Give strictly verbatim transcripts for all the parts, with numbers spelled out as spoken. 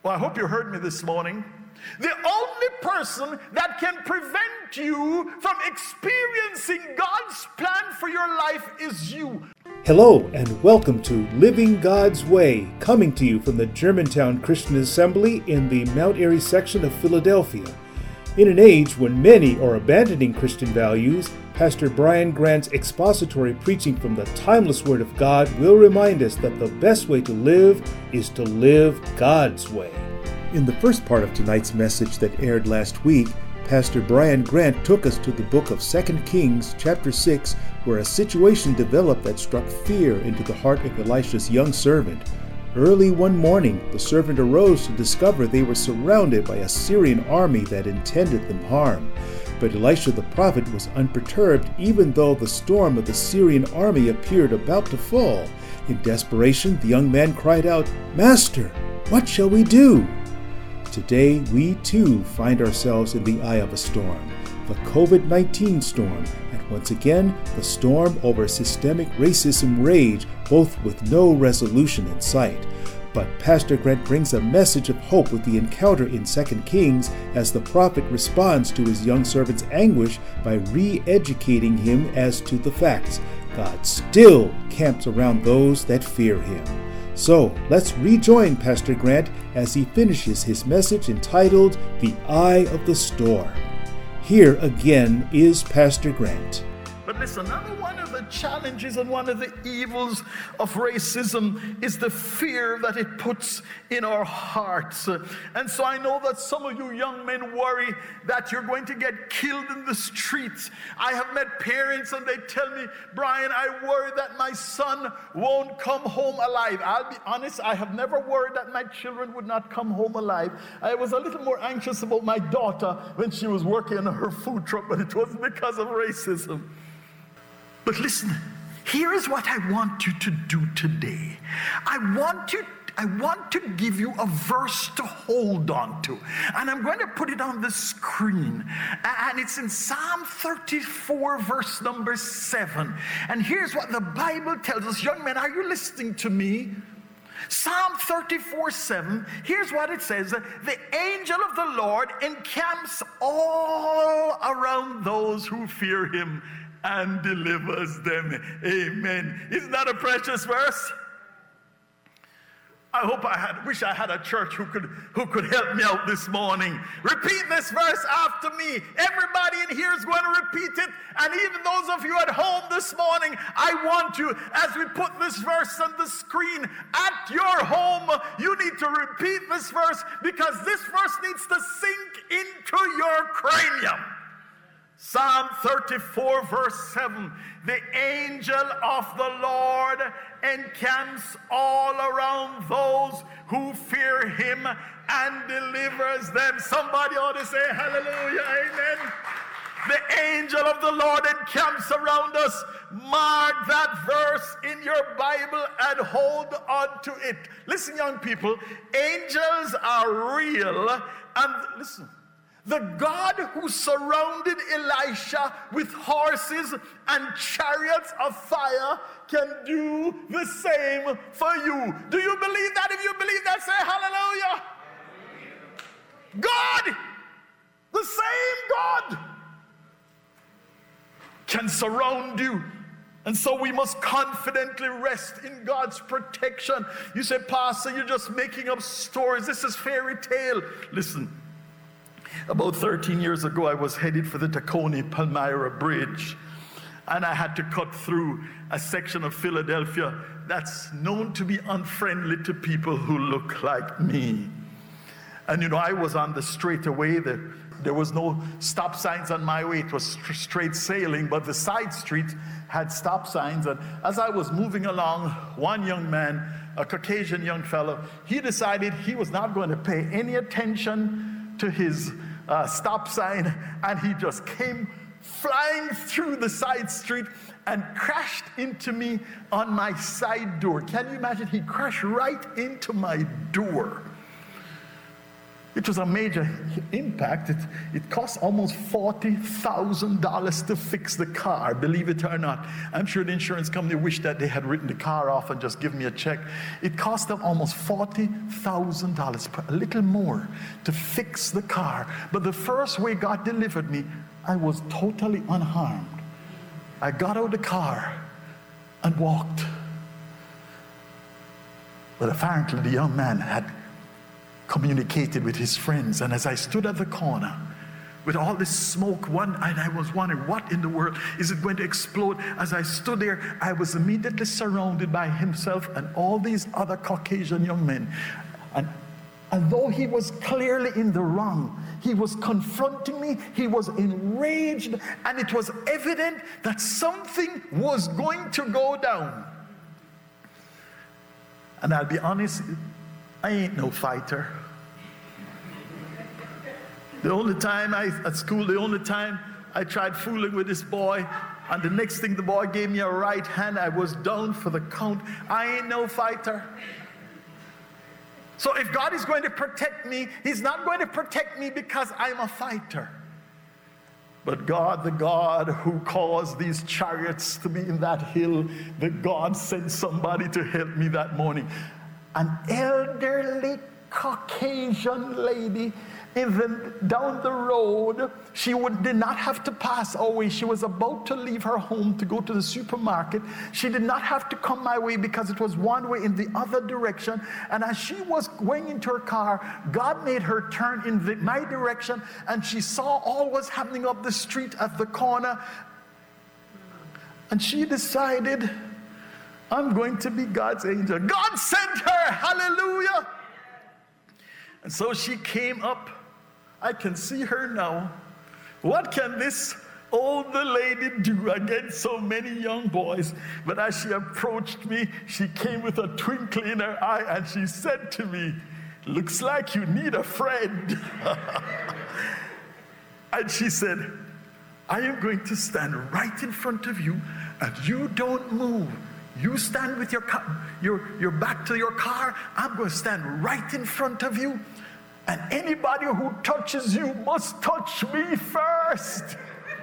Well, I hope you heard me this morning. The only person that can prevent you from experiencing God's plan for your life is you. Hello and welcome to Living God's Way, coming to you from the Germantown Christian Assembly in the Mount Airy section of Philadelphia. In an age when many are abandoning Christian values, Pastor Brian Grant's expository preaching from the timeless Word of God will remind us that the best way to live is to live God's way. In the first part of tonight's message that aired last week, Pastor Brian Grant took us to the book of Second Kings, chapter six, where a situation developed that struck fear into the heart of Elisha's young servant. Early one morning, the servant arose to discover they were surrounded by a Syrian army that intended them harm. But Elisha the prophet was unperturbed, even though the storm of the Syrian army appeared about to fall. In desperation, the young man cried out, "Master, what shall we do?" Today, we too find ourselves in the eye of a storm, the covid nineteen storm, and once again, the storm over systemic racism rage, both with no resolution in sight. But Pastor Grant brings a message of hope with the encounter in Second Kings as the prophet responds to his young servant's anguish by re-educating him as to the facts. God still camps around those that fear him. So, let's rejoin Pastor Grant as he finishes his message entitled, The Eye of the Storm. Here again is Pastor Grant. But listen, another one of the challenges and one of the evils of racism is the fear that it puts in our hearts. And so I know that some of you young men worry that you're going to get killed in the streets. I have met parents and they tell me, "Brian, I worry that my son won't come home alive." I'll be honest, I have never worried that my children would not come home alive. I was a little more anxious about my daughter when she was working on her food truck, but it wasn't because of racism. But listen, here is what I want you to do today. I want you I want to give you a verse to hold on to. And I'm going to put it on the screen. And it's in Psalm thirty-four, verse number seven. And here's what the Bible tells us. Young men, are you listening to me? Psalm thirty-four, seven, here's what it says. The angel of the Lord encamps all around those who fear him and delivers them. Amen. Isn't that a precious verse? I hope I had, wish I had a church who could who could help me out this morning. Repeat this verse after me. Everybody in here is going to repeat it. And even those of you at home this morning, I want you, as we put this verse on the screen at your home, you need to repeat this verse because this verse needs to sink into your cranium. Psalm thirty-four, verse seven, the angel of the Lord encamps all around those who fear him and delivers them. Somebody ought to say hallelujah, amen. The angel of the Lord encamps around us. Mark that verse in your Bible and hold on to it. Listen, young people, angels are real. And listen, the God who surrounded Elisha with horses and chariots of fire can do the same for you. Do you believe that? If you believe that, say hallelujah. God, the same God, can surround you. And so we must confidently rest in God's protection. You say, "Pastor, you're just making up stories. This is fairy tale." Listen. About thirteen years ago, I was headed for the Tacony-Palmyra Bridge, and I had to cut through a section of Philadelphia that's known to be unfriendly to people who look like me. And you know, I was on the straightaway. There, there was no stop signs on my way. It was st- straight sailing, but the side street had stop signs. And as I was moving along, one young man, a Caucasian young fellow, he decided he was not going to pay any attention to his uh, stop sign, and he just came flying through the side street and crashed into me on my side door. Can you imagine? He crashed right into my door. It was a major impact. It, it cost almost forty thousand dollars to fix the car, believe it or not. I'm sure the insurance company wished that they had written the car off and just given me a check. It cost them almost forty thousand dollars, a little more, to fix the car. But the first way God delivered me, I was totally unharmed. I got out of the car and walked. But apparently the young man had communicated with his friends, and as I stood at the corner with all this smoke, one and I was wondering, what in the world is it going to explode? As I stood there, I was immediately surrounded by himself and all these other Caucasian young men. And although he was clearly in the wrong, he was confronting me, he was enraged, and it was evident that something was going to go down. And I'll be honest, I ain't no fighter. The only time I, at school, the only time I tried fooling with this boy, and the next thing the boy gave me a right hand, I was down for the count. I ain't no fighter. So if God is going to protect me, he's not going to protect me because I'm a fighter. But God, the God who caused these chariots to be in that hill, the God sent somebody to help me that morning. An elderly Caucasian lady in the, down the road. She would, did not have to pass our way. She was about to leave her home to go to the supermarket. She did not have to come my way because it was one way in the other direction. And as she was going into her car, God made her turn in the, my direction, and she saw all was happening up the street at the corner. And she decided, I'm going to be God's angel. God sent her, hallelujah. And so she came up. I can see her now. What can this older lady do against so many young boys? But as she approached me, she came with a twinkle in her eye and she said to me, looks like you need a friend. And she said, I am going to stand right in front of you and you don't move. You stand with your, car, your, your back to your car. I'm going to stand right in front of you. And anybody who touches you must touch me first.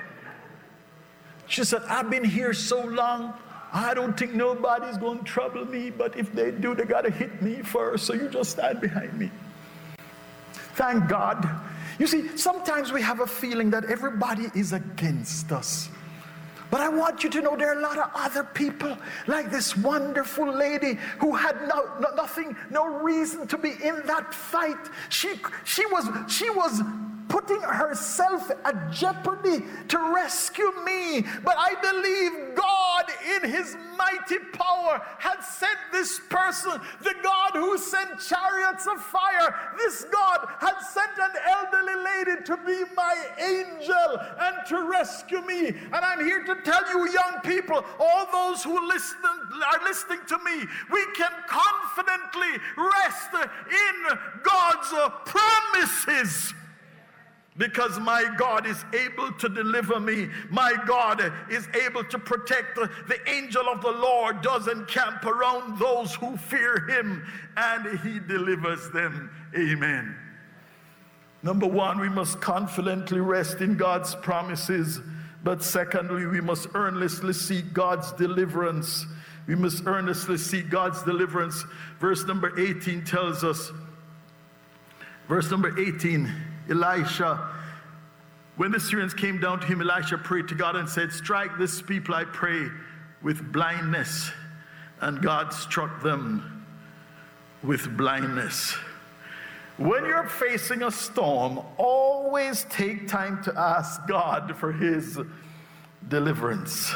She said, I've been here so long, I don't think nobody's going to trouble me, but if they do, they got to hit me first, so you just stand behind me. Thank God. You see, sometimes we have a feeling that everybody is against us. But I want you to know there are a lot of other people, like this wonderful lady who had no, no, nothing, no reason to be in that fight. She, she was, she was putting herself at jeopardy to rescue me. But I believe God in his mighty power had sent this person, the God who sent chariots of fire. This God had sent an elderly lady to be my angel and to rescue me. And I'm here to tell you, young people, all those who listen, are listening to me, we can confidently rest in God's promises. Because my God is able to deliver me. My God is able to protect. The angel of the Lord does encamp around those who fear him, and he delivers them. Amen. Number one, we must confidently rest in God's promises. But secondly, we must earnestly seek God's deliverance. We must earnestly seek God's deliverance. Verse number eighteen tells us, verse number eighteen, Elisha, when the Syrians came down to him, Elisha prayed to God and said, strike this people, I pray, with blindness. And God struck them with blindness. When you're facing a storm, always take time to ask God for his deliverance.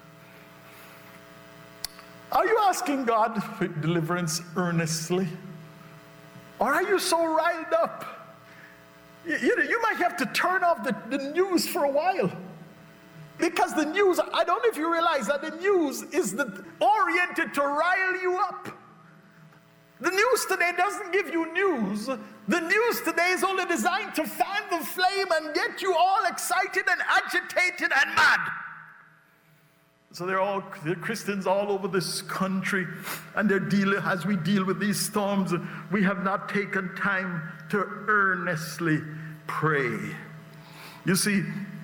Are you asking God for deliverance earnestly? Or are you so riled up? You, you, you might have to turn off the, the news for a while. Because the news, I don't know if you realize that the news is the, oriented to rile you up. The news today doesn't give you news. The news today is only designed to fan the flame and get you all excited and agitated and mad. So they're all they're Christians all over this country, and they're dealing, as we deal with these storms, we have not taken time to earnestly pray. You see,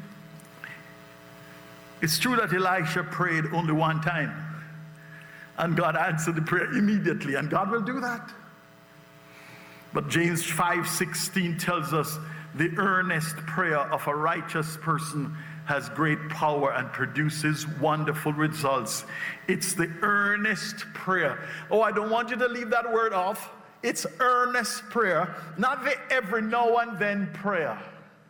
it's true that Elisha prayed only one time, and God answered the prayer immediately, and God will do that. But James five sixteen tells us the earnest prayer of a righteous person has great power and produces wonderful results. It's the earnest prayer. Oh, I don't want you to leave that word off. It's earnest prayer, not the every now and then prayer.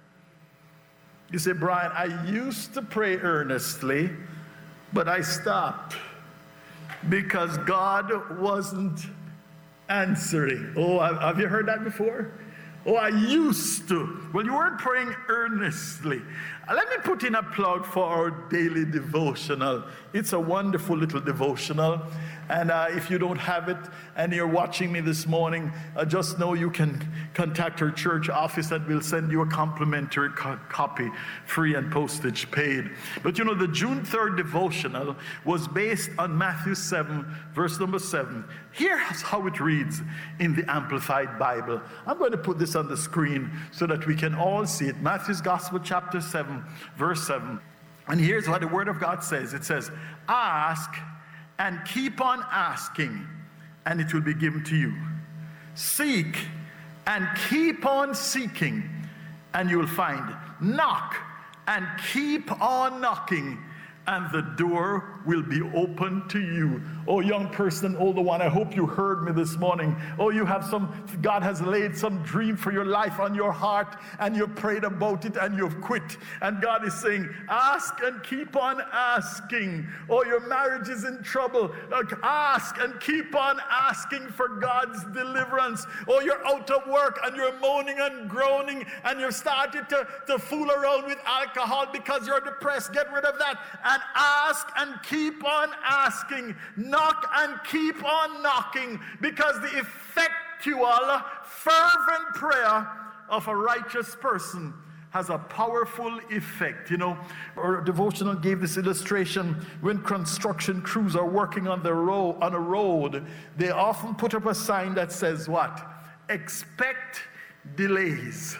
You say, Brian, I used to pray earnestly, but I stopped because God wasn't answering. Oh, have you heard that before? Oh, I used to. Well, you weren't praying earnestly. Let me put in a plug for our daily devotional. It's a wonderful little devotional. And uh, if you don't have it and you're watching me this morning, uh, just know you can contact our church office and we'll send you a complimentary co- copy, free and postage paid. But you know, the June third devotional was based on Matthew seven, verse number seven. Here's how it reads in the Amplified Bible. I'm going to put this on the screen so that we can all see it. Matthew's Gospel, chapter seven, verse seven. And here's what the Word of God says. It says, ask and keep on asking, and it will be given to you. Seek and keep on seeking, and you will find. Knock and keep on knocking, and the door will be open to you. Oh, young person, older one, I hope you heard me this morning. Oh, you have some, God has laid some dream for your life on your heart, and you've prayed about it, and you've quit. And God is saying, ask and keep on asking. Oh, your marriage is in trouble. Ask and keep on asking for God's deliverance. Oh, you're out of work, and you're moaning and groaning, and you've started to, to fool around with alcohol because you're depressed. Get rid of that. And ask and keep on asking. Knock and keep on knocking, because the effectual, fervent prayer of a righteous person has a powerful effect. You know, our devotional gave this illustration. When construction crews are working on the road, on a road, they often put up a sign that says what? Expect delays.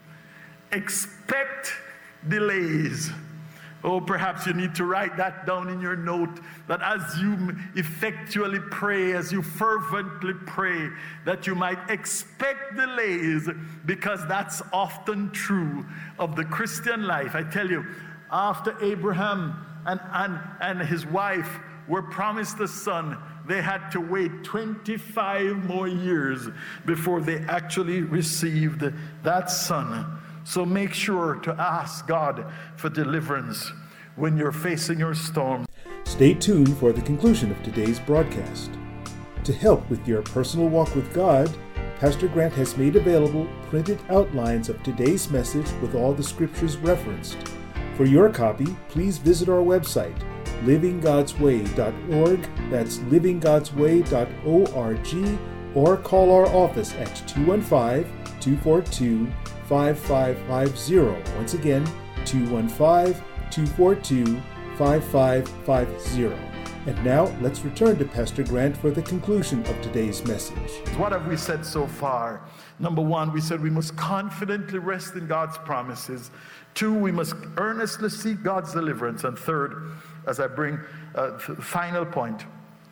Expect delays. Oh, perhaps you need to write that down in your note, that as you effectually pray, as you fervently pray, that you might expect delays, because that's often true of the Christian life. I tell you, after Abraham and, and, and his wife were promised a son, they had to wait twenty-five more years before they actually received that son. So make sure to ask God for deliverance when you're facing your storm. Stay tuned for the conclusion of today's broadcast. To help with your personal walk with God, Pastor Grant has made available printed outlines of today's message with all the scriptures referenced. For your copy, please visit our website, living gods way dot org. That's living gods way dot org, or call our office at two one five, two four two, five five five zero. Once again, two one five, two four two, five five five zero. And now let's return to Pastor Grant for the conclusion of today's message. What have we said so far? Number one, we said we must confidently rest in God's promises. Two, we must earnestly seek God's deliverance. And third, as I bring a final point,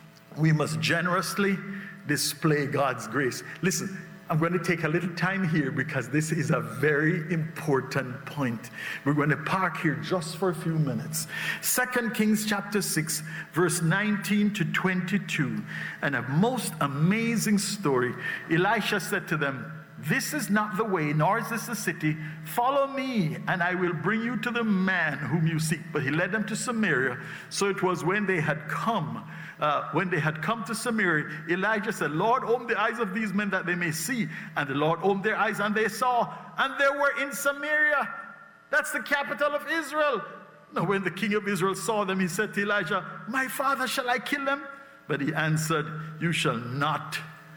we must generously display God's grace. Listen, I'm going to take a little time here because this is a very important point. We're going to park here just for a few minutes. Second Kings chapter six, verse nineteen to twenty-two. And a most amazing story. Elisha said to them, "This is not the way, nor is this the city. Follow me, and I will bring you to the man whom you seek." But he led them to Samaria. So it was when they had come, uh, when they had come to Samaria, Elijah said, "Lord, open the eyes of these men that they may see." And the Lord opened their eyes, and they saw, and they were in Samaria. That's the capital of Israel. Now when the king of Israel saw them, he said to Elijah, "My father, shall I kill them?" But he answered, "You shall not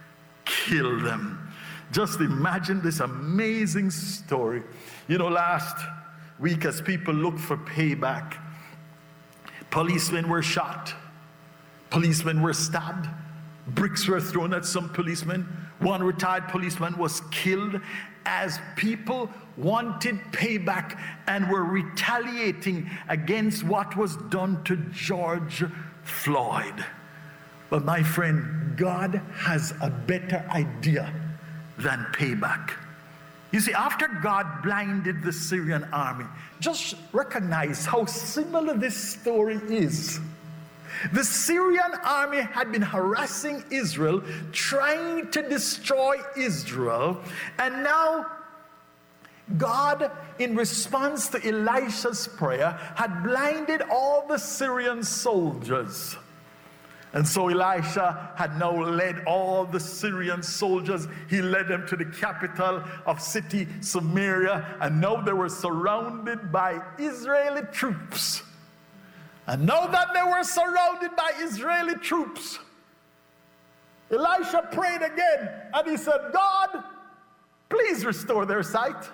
kill them." Just imagine this amazing story. You know, last week as people looked for payback, Policemen were shot. Policemen were stabbed. Bricks were thrown at some policemen. One retired policeman was killed as people wanted payback and were retaliating against what was done to George Floyd. But my friend, God has a better idea than payback. You see, after God blinded the Syrian army, just recognize how similar this story is. The Syrian army had been harassing Israel, trying to destroy Israel, and now God, in response to Elisha's prayer, had blinded all the Syrian soldiers. And so Elisha had now led all the Syrian soldiers. He led them to the capital of city Samaria, and now they were surrounded by Israeli troops. And now that they were surrounded by Israeli troops, Elisha prayed again, and he said, God, please restore their sight.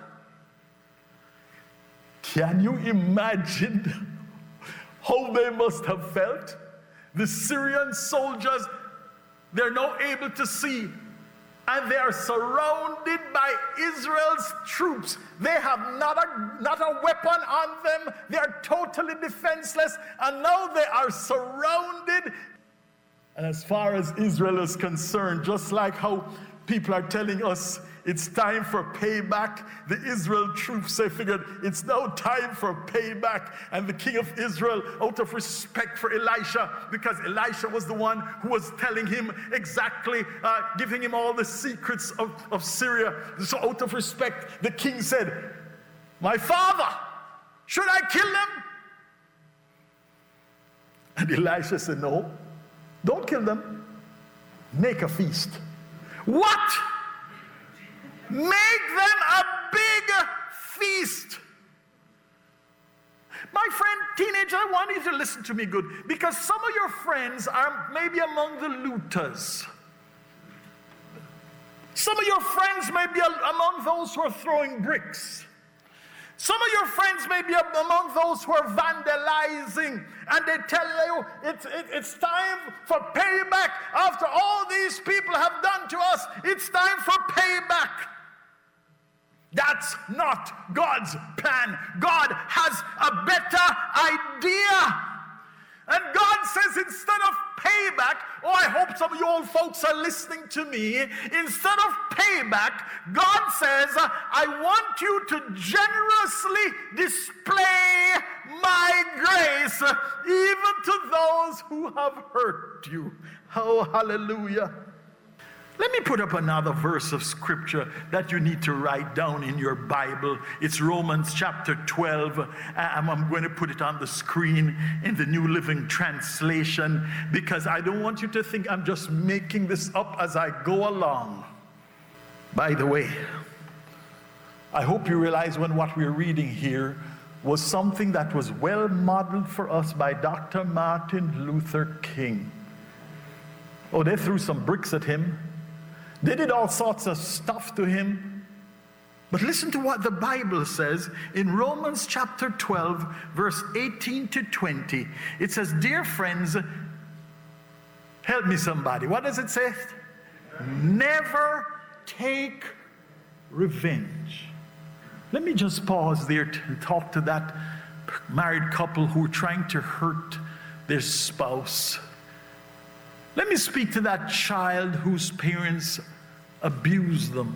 Can you imagine how they must have felt? The Syrian soldiers, they're now able to see, and they are surrounded by Israel's troops. They have not a, not a weapon on them. They are totally defenseless, and now they are surrounded. And as far as Israel is concerned, just like how people are telling us it's time for payback, the Israel troops, they figured it's now time for payback. And the king of Israel, out of respect for Elisha, because Elisha was the one who was telling him exactly, uh, giving him all the secrets of, of Syria. So out of respect, the king said, my father, should I kill them? And Elisha said, no, don't kill them. Make a feast. What? Make them a big feast. My friend, teenager, I want you to listen to me good, because some of your friends are maybe among the looters. Some of your friends may be among those who are throwing bricks. Some of your friends may be among those who are vandalizing, and they tell you it's, it, it's time for payback. After all these people have done to us, it's time for payback. That's not God's plan. God has a better idea. And God says, instead of payback, oh, I hope some of you old folks are listening to me. Instead of payback, God says, I want you to generously display my grace, even to those who have hurt you. Oh, hallelujah. Let me put up another verse of scripture that you need to write down in your Bible. It's Romans chapter twelve. I'm going to put it on the screen in the New Living Translation, because I don't want you to think I'm just making this up as I go along. By the way, I hope you realize when what we're reading here was something that was well modeled for us by Doctor Martin Luther King. Oh, they threw some bricks at him. They did all sorts of stuff to him. But listen to what the Bible says in Romans chapter twelve, verse eighteen to twenty. It says, dear friends, help me somebody. What does it say? Never take revenge. Let me just pause there to talk to that married couple who are trying to hurt their spouse. Let me speak to that child whose parents abused them.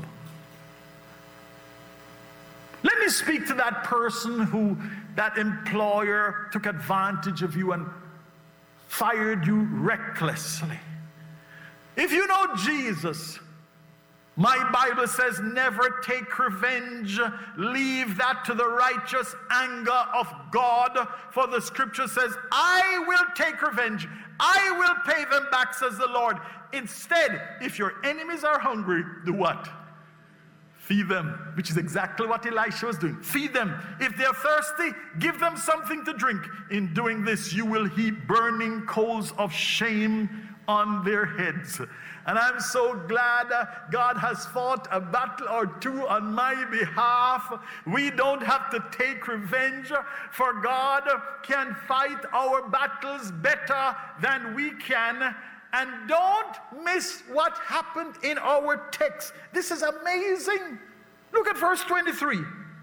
Let me speak to that person who, that employer took advantage of you and fired you recklessly. If you know Jesus, my Bible says, never take revenge. Leave that to the righteous anger of God. For the scripture says, I will take revenge. I will pay them back, says the Lord. Instead, if your enemies are hungry, do what? Feed them, which is exactly what Elisha was doing. Feed them. If they're thirsty, give them something to drink. In doing this, you will heap burning coals of shame on their heads. And I'm so glad uh, God has fought a battle or two on my behalf. We don't have to take revenge, for God can fight our battles better than we can. And don't miss what happened in our text. This is amazing. Look at verse twenty-three.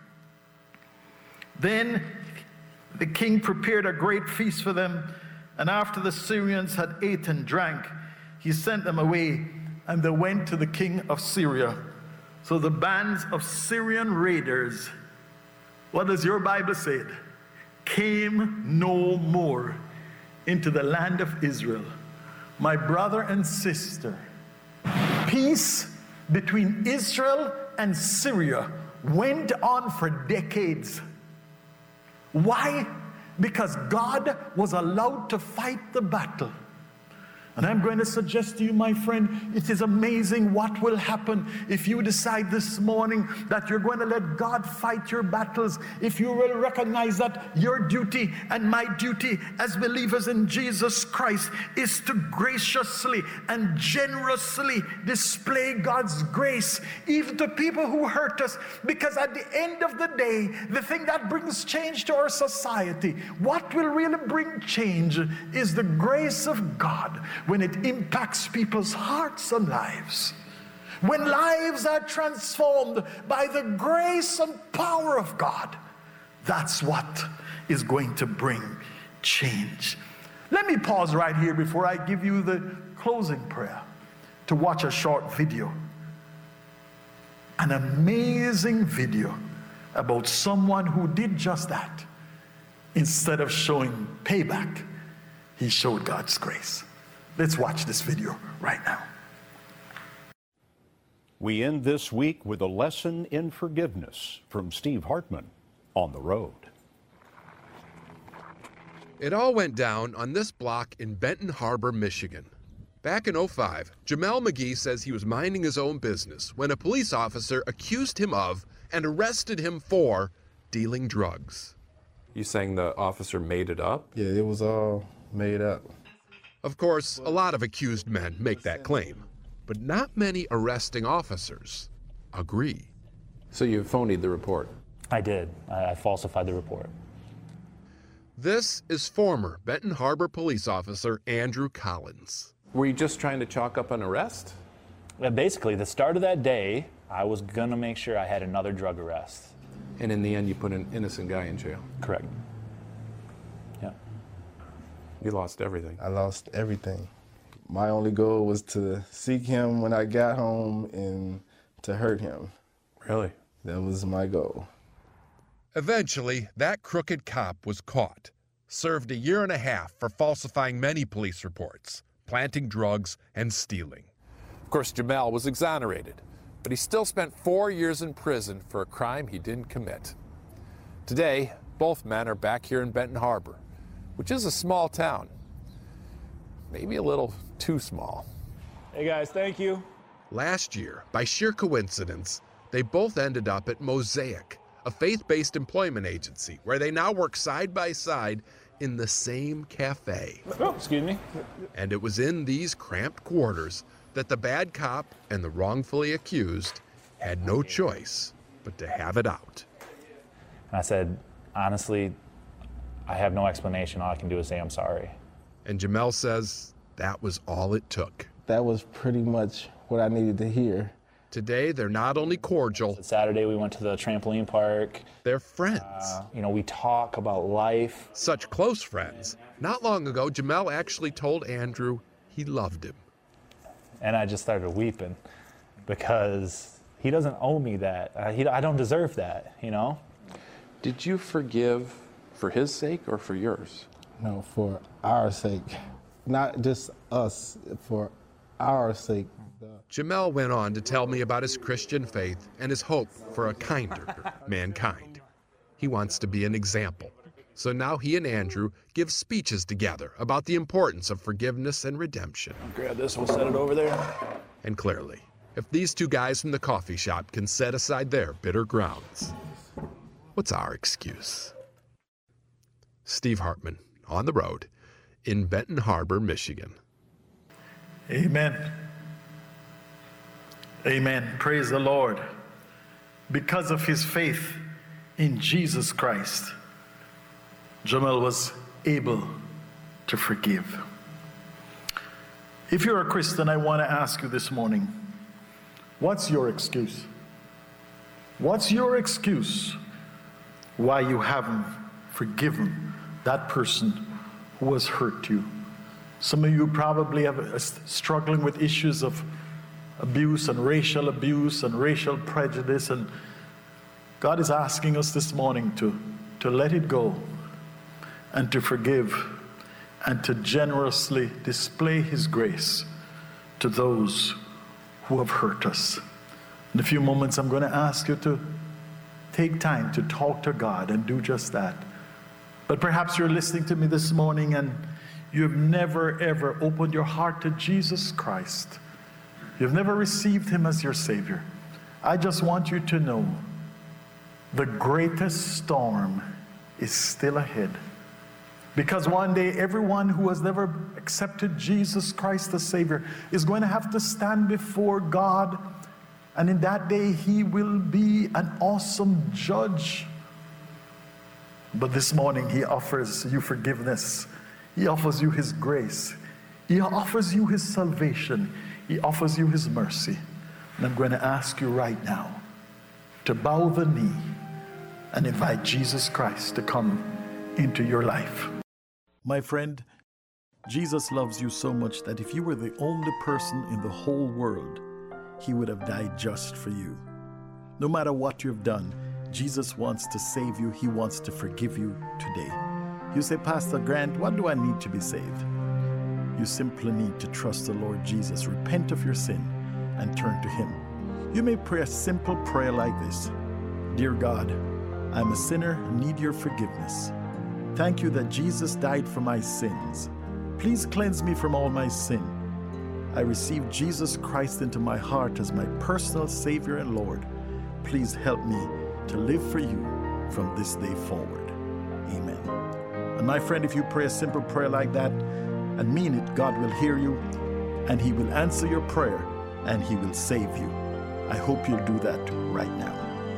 Then the king prepared a great feast for them, and after the Syrians had ate and drank, he sent them away, and they went to the king of Syria. So the bands of Syrian raiders, what does your Bible say? Came no more into the land of Israel. My brother and sister, peace between Israel and Syria went on for decades. Why? Because God was allowed to fight the battle. And I'm going to suggest to you, my friend, it is amazing what will happen if you decide this morning that you're going to let God fight your battles. If you will recognize that your duty and my duty as believers in Jesus Christ is to graciously and generously display God's grace, even to people who hurt us. Because at the end of the day, the thing that brings change to our society, what will really bring change is the grace of God. When it impacts people's hearts and lives, when lives are transformed by the grace and power of God, that's what is going to bring change. Let me pause right here before I give you the closing prayer to watch a short video. An amazing video about someone who did just that. Instead of showing payback, he showed God's grace. Let's watch this video right now. We end this week with a lesson in forgiveness from Steve Hartman on the road. It all went down on this block in Benton Harbor, Michigan. Back in oh five, Jamel McGee says he was minding his own business when a police officer accused him of and arrested him for dealing drugs. You saying the officer made it up? Yeah, it was all made up. Of course, a lot of accused men make that claim, but not many arresting officers agree. So you phonied the report? I did. I falsified the report. This is former Benton Harbor police officer Andrew Collins. Were you just trying to chalk up an arrest? Yeah, basically, the start of that day, I was gonna make sure I had another drug arrest. And in the end, you put an innocent guy in jail? Correct. Yeah. You lost everything. I lost everything. My only goal was to seek him when I got home and to hurt him. Really? That was my goal. Eventually, that crooked cop was caught, served a year and a half for falsifying many police reports, planting drugs, and stealing. Of course, Jamel was exonerated, but he still spent four years in prison for a crime he didn't commit. Today, both men are back here in Benton Harbor, which is a small town. Maybe a little too small. Hey guys, thank you. Last year, by sheer coincidence, they both ended up at Mosaic, a faith-based employment agency where they now work side by side in the same cafe. Oh, excuse me. And it was in these cramped quarters that the bad cop and the wrongfully accused had no choice but to have it out. And I said, honestly, I have no explanation. All I can do is say I'm sorry. And Jamel says that was all it took. That was pretty much what I needed to hear. Today, they're not only cordial, Saturday, we went to the trampoline park. they're friends. Uh, you know, we talk about life. Such close friends. Not long ago, Jamel actually told Andrew he loved him. And I just started weeping because he doesn't owe me that. Uh, he, I don't deserve that, you know? Did you forgive for his sake or for yours? No, for our sake. Not just us, for our sake. Jamel went on to tell me about his Christian faith and his hope for a kinder mankind. He wants to be an example. So now he and Andrew give speeches together about the importance of forgiveness and redemption. Grab this, we'll set it over there. And clearly, if these two guys from the coffee shop can set aside their bitter grounds, what's our excuse? Steve Hartman, on the road, in Benton Harbor, Michigan. Amen. Amen. Praise the Lord. Because of his faith in Jesus Christ, Jamel was able to forgive. If you're a Christian, I want to ask you this morning, what's your excuse? What's your excuse why you haven't forgiven that person who has hurt you? Some of you probably have uh, struggling with issues of abuse and racial abuse and racial prejudice, and God is asking us this morning to, to let it go and to forgive and to generously display his grace to those who have hurt us. In a few moments, I'm going to ask you to take time to talk to God and do just that. But perhaps you're listening to me this morning and you've never ever opened your heart to Jesus Christ. You've never received him as your Savior. I just want you to know the greatest storm is still ahead. Because one day, everyone who has never accepted Jesus Christ as Savior is going to have to stand before God. And in that day, he will be an awesome judge. But this morning, he offers you forgiveness. He offers you his grace. He offers you his salvation. He offers you his mercy. And I'm going to ask you right now to bow the knee and invite Jesus Christ to come into your life. My friend, Jesus loves you so much that if you were the only person in the whole world, he would have died just for you. No matter what you've done, Jesus wants to save you. He wants to forgive you today. You say, Pastor Grant, what do I need to be saved? You simply need to trust the Lord Jesus, repent of your sin, and turn to him. You may pray a simple prayer like this. Dear God, I'm a sinner and need your forgiveness. Thank you that Jesus died for my sins. Please cleanse me from all my sin. I receive Jesus Christ into my heart as my personal Savior and Lord. Please help me to live for you from this day forward. Amen. And my friend, if you pray a simple prayer like that and mean it, God will hear you and he will answer your prayer and he will save you. I hope you'll do that right now.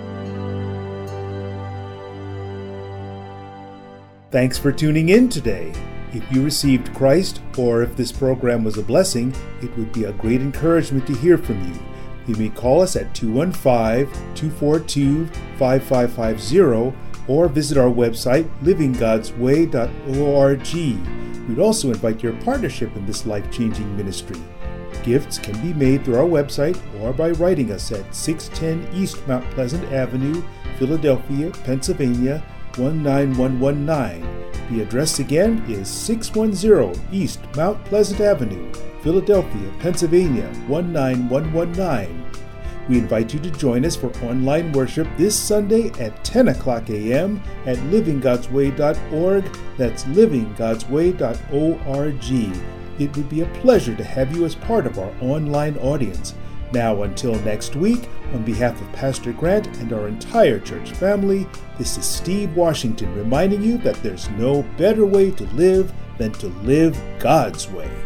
Thanks for tuning in today. If you received Christ, or if this program was a blessing, it would be a great encouragement to hear from you. You may call us at two one five, two four two, five five five zero or visit our website, living gods way dot org. We'd also invite your partnership in this life-changing ministry. Gifts can be made through our website or by writing us at six ten East Mount Pleasant Avenue, Philadelphia, Pennsylvania, one nine one one nine. The address again is six one zero East Mount Pleasant Avenue, Philadelphia, Pennsylvania, one nine one one nine. We invite you to join us for online worship this Sunday at ten o'clock a.m. at living gods way dot org. That's living gods way dot org. It would be a pleasure to have you as part of our online audience. Now, until next week, on behalf of Pastor Grant and our entire church family, this is Steve Washington reminding you that there's no better way to live than to live God's way.